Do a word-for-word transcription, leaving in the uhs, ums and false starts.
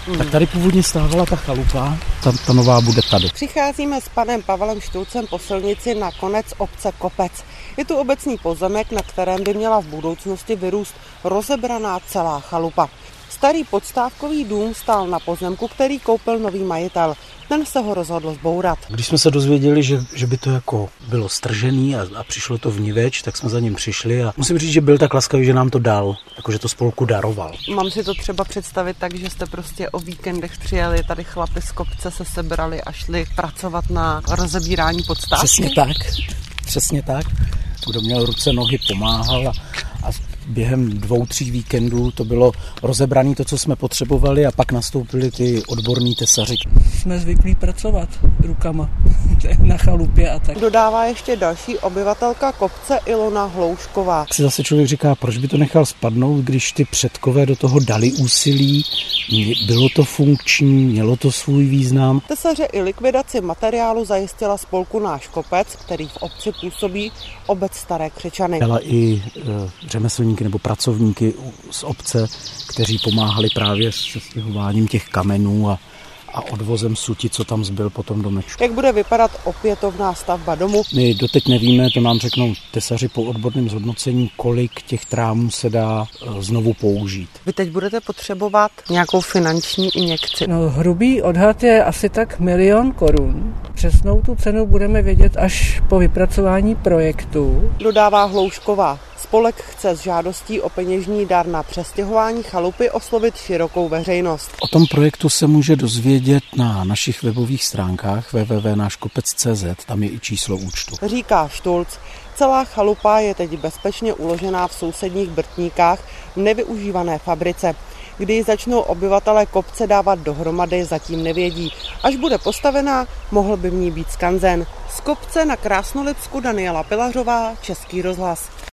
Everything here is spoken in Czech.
Mm. Tak tady původně stávala ta chalupa, ta, ta nová bude tady. Přicházíme s panem Pavlem Štulcem po silnici na konec obce Kopec. Je tu obecný pozemek, na kterém by měla v budoucnosti vyrůst rozebraná celá chalupa. Starý podstávkový dům stál na pozemku, který koupil nový majitel. Ten se ho rozhodl zbourat. Když jsme se dozvěděli, že, že by to jako bylo stržený a, a přišlo to vniveč, tak jsme za ním přišli a musím říct, že byl tak laskavý, že nám to dal, jakože to spolku daroval. Mám si to třeba představit tak, že jste prostě o víkendech přijeli, tady chlapi z kopce se sebrali a šli pracovat na rozebírání podstávky? Přesně tak, přesně tak. Kdo měl ruce, nohy, pomáhal a, a během dvou, tří víkendů to bylo rozebrané to, co jsme potřebovali a pak nastoupili ty odborní tesaři. Jsme zvyklí pracovat rukama na chalupě a tak. Dodává ještě další obyvatelka kopce Ilona Hloušková. Si zase člověk říká, proč by to nechal spadnout, když ty předkové do toho dali úsilí, bylo to funkční, mělo to svůj význam. Tesaře i likvidaci materiálu zajistila spolku Náš Kopec, který v obci působí obec Staré Křečany. Dala i e, řemeslníky nebo pracovníky z obce, kteří pomáhali právě s stěhováním těch kamenů a a odvozem suti, co tam zbyl potom domečku. Jak bude vypadat opětovná stavba domu? My doteď nevíme, to nám řeknou tesaři po odborném zhodnocení, kolik těch trámů se dá znovu použít. Vy teď budete potřebovat nějakou finanční injekci? No, hrubý odhad je asi tak milion korun. Přesnou tu cenu budeme vědět až po vypracování projektu. Dodává Hloušková. Spolek chce s žádostí o peněžní dar na přestěhování chalupy oslovit širokou veřejnost. O tom projektu se může dozvědět na našich webových stránkách w w w tečka náš kopec tečka c z, tam je i číslo účtu. Říká Štulc, celá chalupa je teď bezpečně uložená v sousedních Brtníkách v nevyužívané fabrice. Kdy ji začnou obyvatelé kopce dávat dohromady, zatím nevědí. Až bude postavená, mohl by v ní být skanzen. Z kopce na Krásnolipsku Daniela Pilařová, Český rozhlas.